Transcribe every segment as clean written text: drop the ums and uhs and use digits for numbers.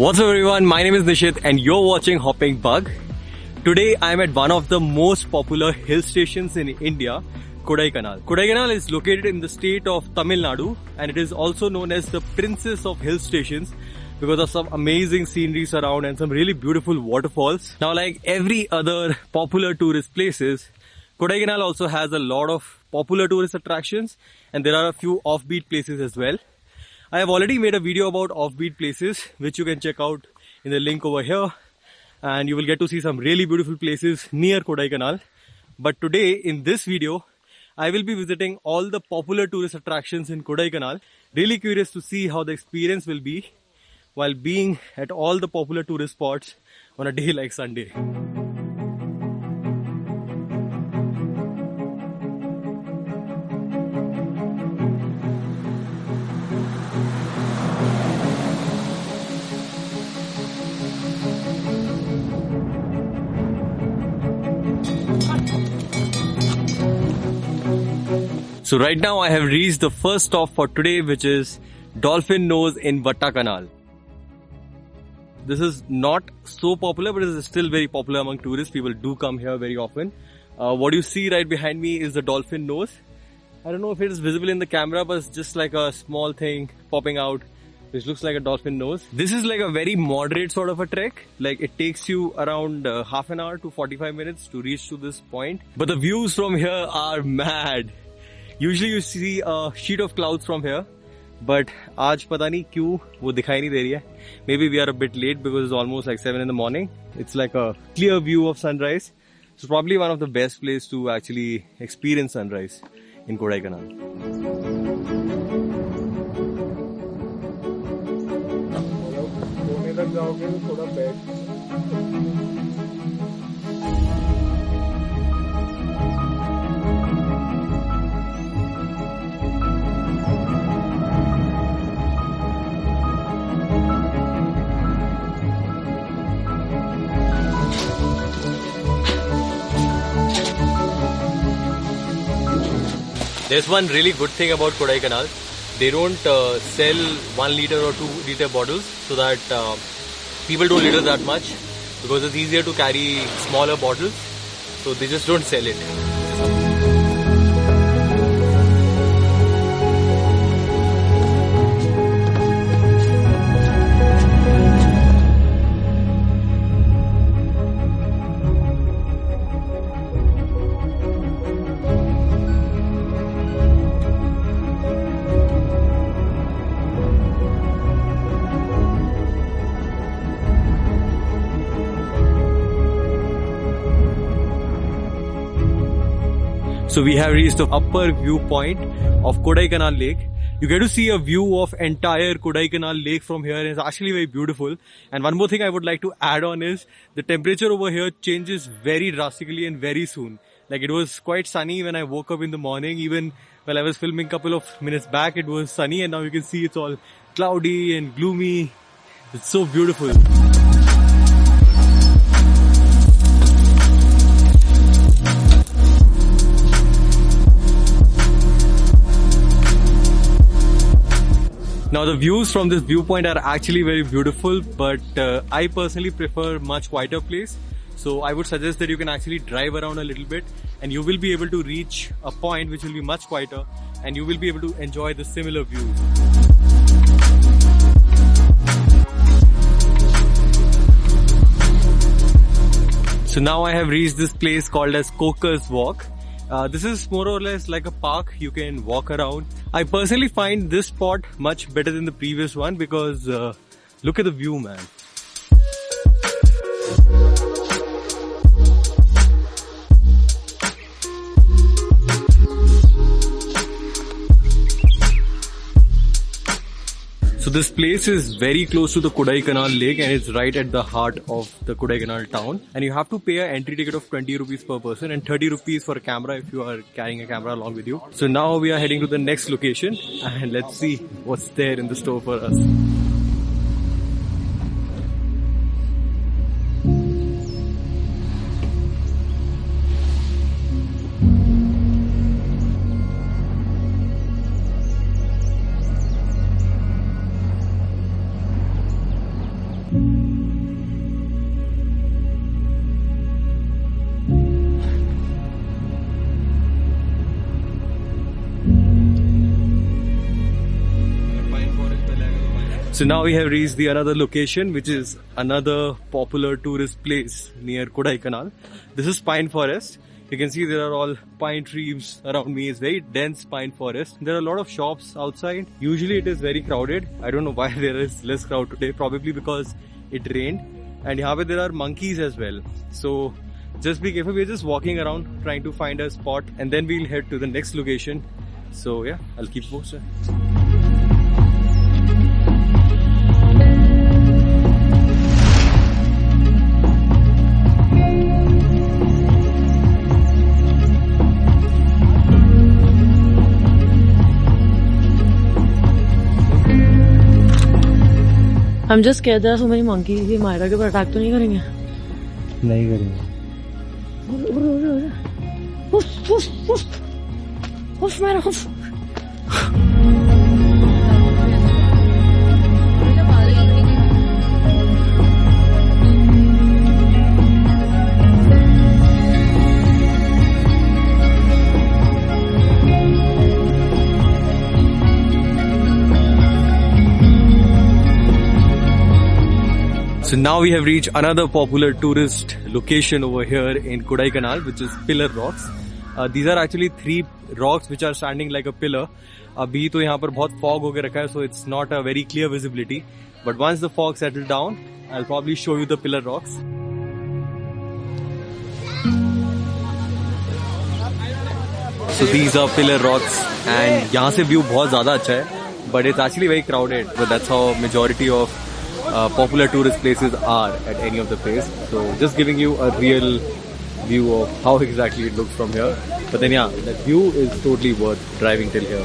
What's up everyone, my name is Nishit and you're watching Hopping Bug. Today I am at one of the most popular hill stations in India, Kodaikanal. Kodaikanal is located in the state of Tamil Nadu and it is also known as the Princess of Hill Stations because of some amazing sceneries around and some really beautiful waterfalls. Now, like every other popular tourist places, Kodaikanal also has a lot of popular tourist attractions and there are a few offbeat places as well. I have already made a video about offbeat places which you can check out in the link over here, and you will get to see some really beautiful places near Kodaikanal. But today in this video, I will be visiting all the popular tourist attractions in Kodaikanal. Really curious to see how the experience will be while being at all the popular tourist spots on a day like Sunday. So right now I have reached the first stop for today, which is Dolphin Nose in Vattakanal. This is not so popular, but it is still very popular among tourists. People do come here very often. What you see right behind me is the Dolphin Nose. I don't know if it is visible in the camera, but it's just like a small thing popping out, which looks like a dolphin nose. This is like a very moderate sort of a trek. Like it takes you around half an hour to 45 minutes to reach to this point. But the views from here are mad. Usually you see a sheet of clouds from here, but आज पता नहीं क्यों वो दिखाई नहीं दे रही है. Maybe we are a bit late because it's almost like 7 in the morning. It's like a clear view of sunrise. It's probably one of the best places to actually experience sunrise in Kodaikanal. सोने तक जाओगे तो थोड़ा बैठ. There's one really good thing about Kodaikanal. They don't sell 1 liter or 2 liter bottles so that people don't litter that much because it's easier to carry smaller bottles. So they just don't sell it. So we have reached the upper viewpoint of Kodaikanal Lake. You get to see a view of entire Kodaikanal Lake from here and it's actually very beautiful. And one more thing I would like to add on is the temperature over here changes very drastically and very soon. Like it was quite sunny when I woke up in the morning. Even while I was filming a couple of minutes back, it was sunny and now you can see it's all cloudy and gloomy. It's so beautiful. Now the views from this viewpoint are actually very beautiful, but I personally prefer much quieter place. So I would suggest that you can actually drive around a little bit and you will be able to reach a point which will be much quieter and you will be able to enjoy the similar views. So now I have reached this place called as Coker's Walk. This is more or less like a park. You can walk around. I personally find this spot much better than the previous one because look at the view, man. So this place is very close to the Kodaikanal Lake and it's right at the heart of the Kodaikanal town. And you have to pay an entry ticket of 20 rupees per person and 30 rupees for a camera if you are carrying a camera along with you. So now we are heading to the next location and let's see what's there in the store for us. So now we have reached the another location, which is another popular tourist place near Kodaikanal. This is pine forest. You can see there are all pine trees around me. It's very dense pine forest. There are a lot of shops outside. Usually it is very crowded. I don't know why there is less crowd today. Probably because it rained. And here there are monkeys as well. So just be careful. We're just walking around trying to find a spot, and then we'll head to the next location. So yeah, I'll keep posted. I'm just scared there are so many monkeys. ये मायरा के ऊपर attack तो नहीं करेंगे? नहीं करेंगे. हुफ मायरा हुफ. So now we have reached another popular tourist location over here in Kodaikanal, which is Pillar Rocks. These are actually 3 rocks which are standing like a pillar. अभी तो यहाँ पर बहुत fog होके रखा है, so it's not a very clear visibility. But once the fog settles down, I'll probably show you the Pillar Rocks. So these are Pillar Rocks, and यहाँ से view बहुत ज़्यादा अच्छा है. But it's actually very crowded. But that's how majority of popular tourist places are at any of the place. So just giving you a real view of how exactly it looks from here. But then yeah, that view is totally worth driving till here.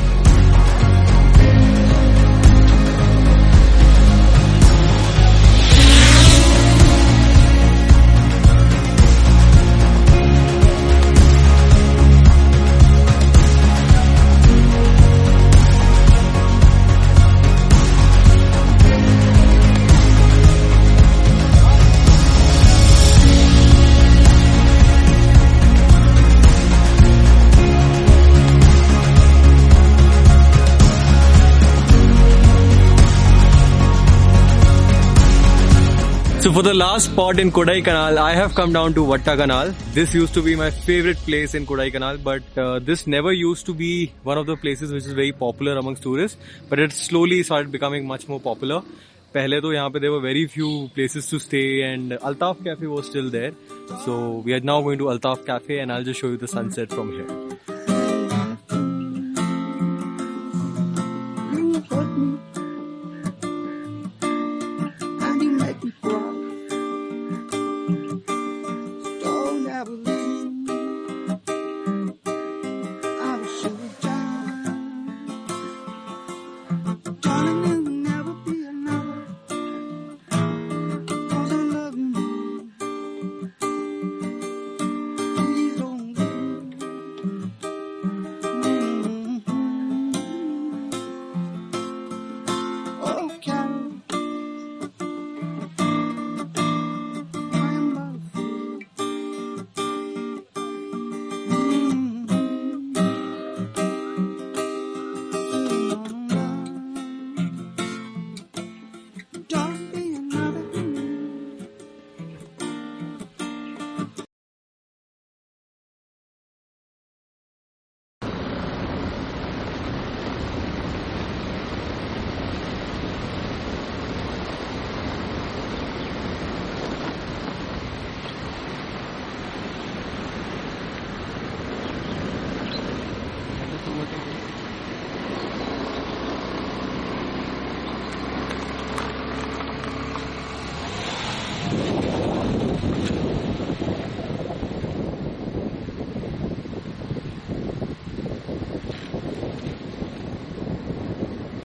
So for the last spot in Kodaikanal, I have come down to Vattakanal. This used to be my favorite place in Kodaikanal, but this never used to be one of the places which is very popular amongst tourists. But it slowly started becoming much more popular. पहले तो यहाँ पे there were very few places to stay, and Altaf Cafe was still there. So we are now going to Altaf Cafe, and I'll just show you the sunset from here.